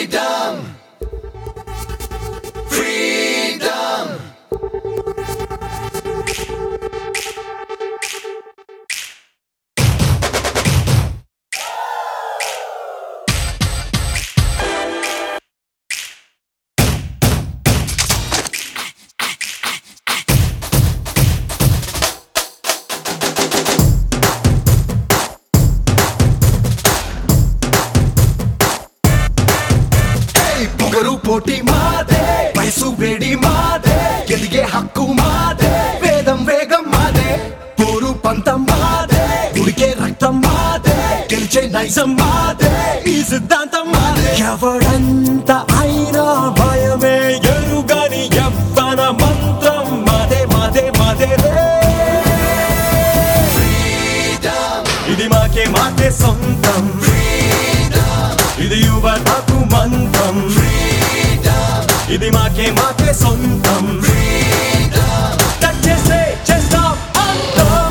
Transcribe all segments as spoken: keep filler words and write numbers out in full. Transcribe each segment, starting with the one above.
Freedom, freedom. పొగరు పోటీ మాదే, వయసు వేడి మాదే, ఎదిగే హక్కు మాదే, వేదం వేగం మాదే, పోరు పంతం మాదే, ఉడికే రక్తం మాదే, గెలిచే నైజం మాదే, ఈ సిద్ధాంతం మాదే. ఎవడంత అయినా భయమే ఎరుగని యవ్వన మంత్రం మాదే మాదే మాదే రే. ఇది మాకే మాకే సొంతం, ఇది యువతకు మంత్రం, ఇది మాకే మాకే సొంతం, చేసే చేస్తాం అంతం.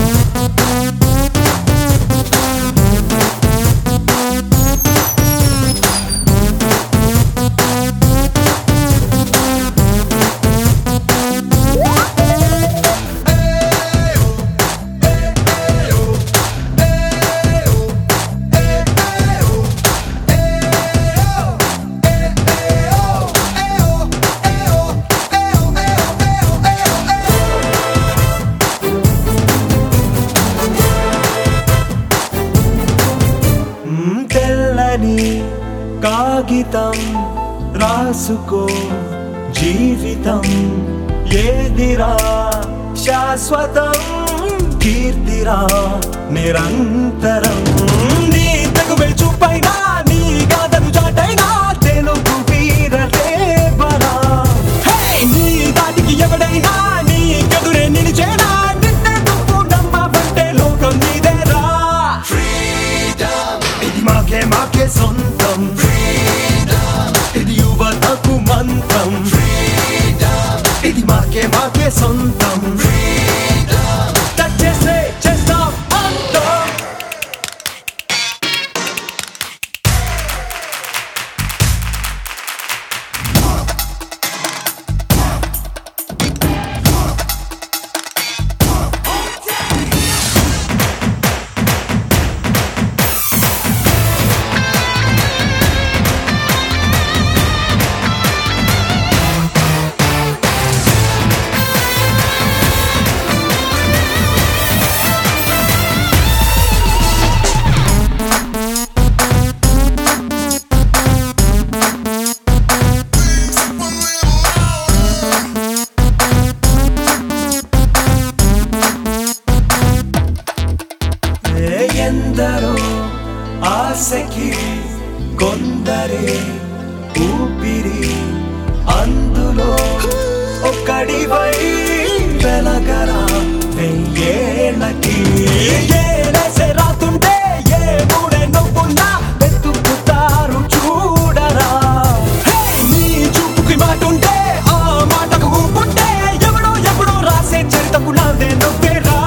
కాగితం రాసుకో జీవితం ఏదిరా శాశ్వతం, కీర్తిరా నిరంతరం. నీ తగువే చూపైనా నీ గాథను చాటైనా తెలుగు వీరలేవరా. నీ దాటికి ఎవడైనా నీ కదురే నిలిచేనా, నిన్నే నువ్వు నమ్మవంటే లోకం నీదేరా. ఇది మాకే మాకే సొంతం, ఇది యువతకు మంత్రం, ఇది మాకే మాకే సొంతం, చేసే చేస్తాం అంతం. ఎందరో ఆశకి కొందరే ఊపిరి, అందులో ఒక్కడివై వెలగరా వెయ్యేళ్ళకి. ఏలేసే రాతుంటే ఏ మూడే నవ్వున్నా వెతుకుతారు చూడరా. నీ చూపుకి మాటుంటే ఆ మాటకు ఊపుంటే ఎవడో ఎవడో రాసే చరితకు నాదే నవ్వేరా.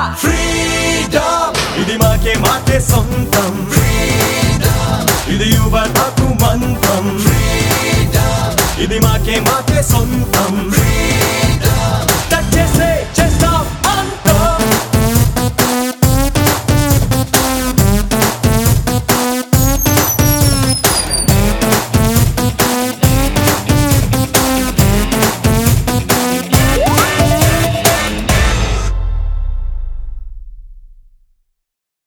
ఇది మాకే మాకే సొంతం, ఇది యువతకు మంత్రం, ఇది మాకే మాకే సొంతం.